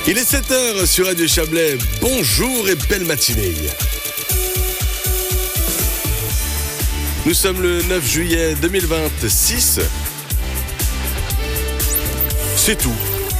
Il est 7h sur Radio Chablais. Bonjour et belle matinée. Nous sommes le 9 juillet 2026. C'est tout.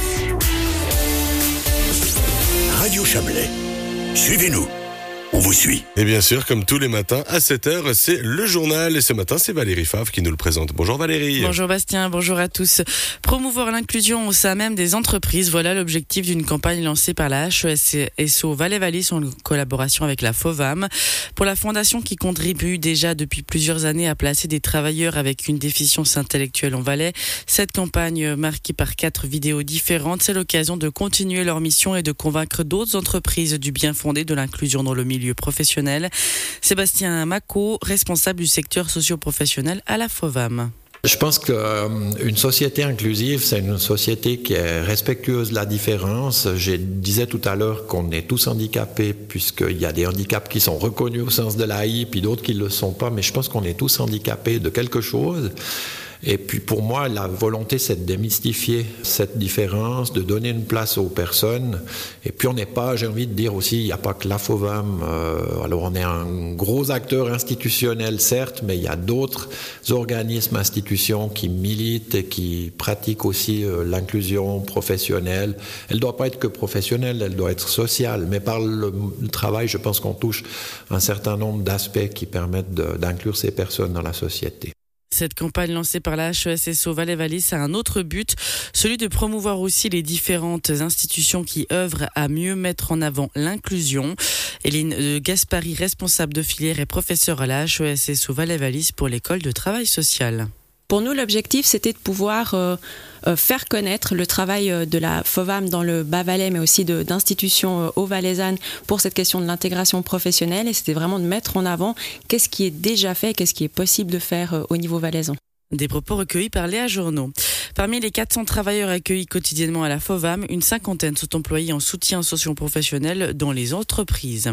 Radio Chablais. Suivez-nous. On vous suit. Et bien sûr, comme tous les matins, à 7h, c'est le journal. Et ce matin, c'est Valérie Favre qui nous le présente. Bonjour Valérie. Bonjour Bastien, bonjour à tous. Promouvoir l'inclusion au sein même des entreprises, voilà l'objectif d'une campagne lancée par la HESSO Valais-Wallis en collaboration avec la FOVAM. Pour la fondation qui contribue déjà depuis plusieurs années à placer des travailleurs avec une déficience intellectuelle en Valais, cette campagne marquée par 4 vidéos différentes, c'est l'occasion de continuer leur mission et de convaincre d'autres entreprises du bien fondé de l'inclusion dans le milieu professionnel. Sébastien Macot, responsable du secteur socio-professionnel à la FOVAM. Je pense qu'une société inclusive, c'est une société qui est respectueuse de la différence. Je disais tout à l'heure qu'on est tous handicapés, puisqu'il y a des handicaps qui sont reconnus au sens de l'AI, puis d'autres qui ne le sont pas, mais je pense qu'on est tous handicapés de quelque chose. Et puis pour moi, la volonté, c'est de démystifier cette différence, de donner une place aux personnes. Et puis on n'est pas, j'ai envie de dire aussi, il n'y a pas que la FOVAM. Alors on est un gros acteur institutionnel, certes, mais il y a d'autres organismes, institutions qui militent et qui pratiquent aussi l'inclusion professionnelle. Elle ne doit pas être que professionnelle, elle doit être sociale. Mais par le travail, je pense qu'on touche un certain nombre d'aspects qui permettent d'inclure ces personnes dans la société. Cette campagne lancée par la HESSO Valais-Wallis a un autre but, celui de promouvoir aussi les différentes institutions qui œuvrent à mieux mettre en avant l'inclusion. Hélène Gaspari, responsable de filière et professeure à la HESSO Valais-Wallis pour l'école de travail social. Pour nous, l'objectif, c'était de pouvoir faire connaître le travail de la FOVAM dans le Bas-Valais, mais aussi d'institutions haut-valaisannes pour cette question de l'intégration professionnelle. Et c'était vraiment de mettre en avant qu'est-ce qui est déjà fait, qu'est-ce qui est possible de faire au niveau valaisan. Des propos recueillis par Léa Journeau. Parmi les 400 travailleurs accueillis quotidiennement à la FOVAM, une cinquantaine sont employés en soutien socio-professionnel dans les entreprises.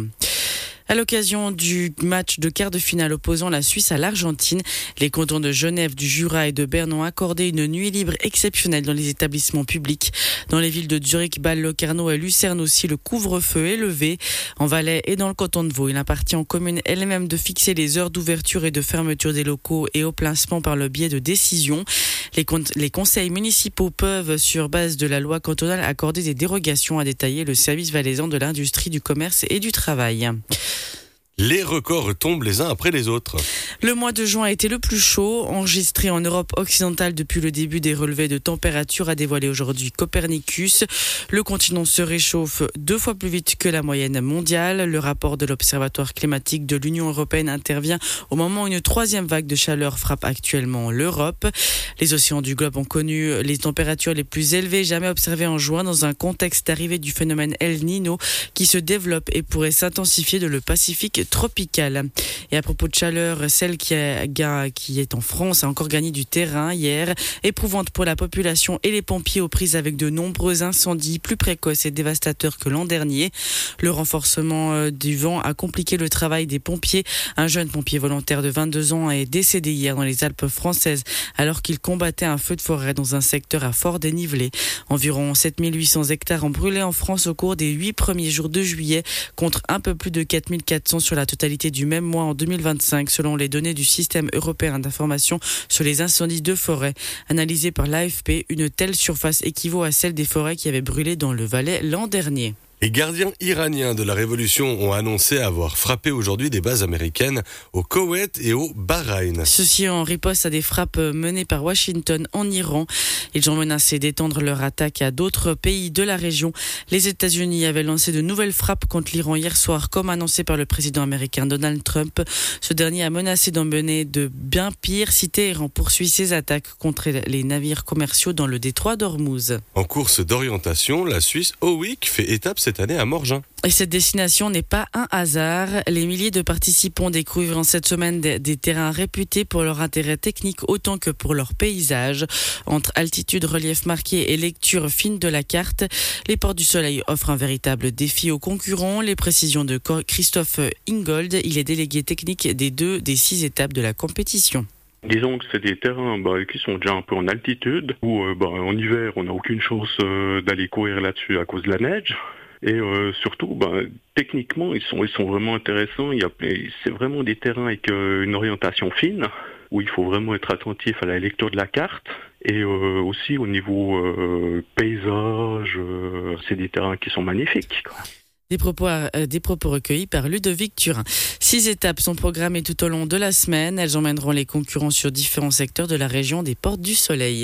À l'occasion du match de quart de finale opposant la Suisse à l'Argentine, les cantons de Genève, du Jura et de Berne ont accordé une nuit libre exceptionnelle dans les établissements publics. Dans les villes de Zurich, Bâle, Locarno et Lucerne aussi, le couvre-feu est levé. En Valais et dans le canton de Vaud, il appartient aux communes elles-mêmes de fixer les heures d'ouverture et de fermeture des locaux et au placement par le biais de décisions. Les conseils municipaux peuvent, sur base de la loi cantonale, accorder des dérogations, a détaillé le service valaisan de l'industrie, du commerce et du travail. Les records tombent les uns après les autres. Le mois de juin a été le plus chaud, enregistré en Europe occidentale depuis le début des relevés de température, a dévoilé aujourd'hui Copernicus. Le continent se réchauffe 2 fois plus vite que la moyenne mondiale. Le rapport de l'Observatoire climatique de l'Union européenne intervient au moment où une 3e vague de chaleur frappe actuellement l'Europe. Les océans du globe ont connu les températures les plus élevées jamais observées en juin dans un contexte d'arrivée du phénomène El Niño qui se développe et pourrait s'intensifier dans le Pacifique tropicale. Et à propos de chaleur, celle qui est en France a encore gagné du terrain hier, éprouvante pour la population et les pompiers aux prises avec de nombreux incendies plus précoces et dévastateurs que l'an dernier. Le renforcement du vent a compliqué le travail des pompiers. Un jeune pompier volontaire de 22 ans est décédé hier dans les Alpes françaises alors qu'il combattait un feu de forêt dans un secteur à fort dénivelé. Environ 7800 hectares ont brûlé en France au cours des 8 premiers jours de juillet contre un peu plus de 4400 sur la totalité du même mois en 2025, selon les données du système européen d'information sur les incendies de forêt. Analysées par l'AFP, une telle surface équivaut à celle des forêts qui avaient brûlé dans le Valais l'an dernier. Les gardiens iraniens de la révolution ont annoncé avoir frappé aujourd'hui des bases américaines au Koweït et au Bahreïn. Ceci en riposte à des frappes menées par Washington en Iran. Ils ont menacé d'étendre leur attaque à d'autres pays de la région. Les États-Unis avaient lancé de nouvelles frappes contre l'Iran hier soir, comme annoncé par le président américain Donald Trump. Ce dernier a menacé d'en mener de bien pire si Téhéran poursuit ses attaques contre les navires commerciaux dans le détroit d'Ormuz. En course d'orientation, la Suisse Owick fait étape cette année à Morgin. Et cette destination n'est pas un hasard. Les milliers de participants découvrent en cette semaine des terrains réputés pour leur intérêt technique autant que pour leur paysage. Entre altitude, relief marqué et lecture fine de la carte, les Portes du Soleil offrent un véritable défi aux concurrents. Les précisions de Christophe Ingold, il est délégué technique des 6 étapes de la compétition. Disons que c'est des terrains qui sont déjà un peu en altitude, où en hiver on n'a aucune chance d'aller courir là-dessus à cause de la neige. Et surtout, techniquement, ils sont vraiment intéressants. C'est vraiment des terrains avec une orientation fine, où il faut vraiment être attentif à la lecture de la carte. Et aussi au niveau paysage, c'est des terrains qui sont magnifiques, quoi. Des propos recueillis par Ludovic Turin. 6 étapes sont programmées tout au long de la semaine. Elles emmèneront les concurrents sur différents secteurs de la région des Portes du Soleil.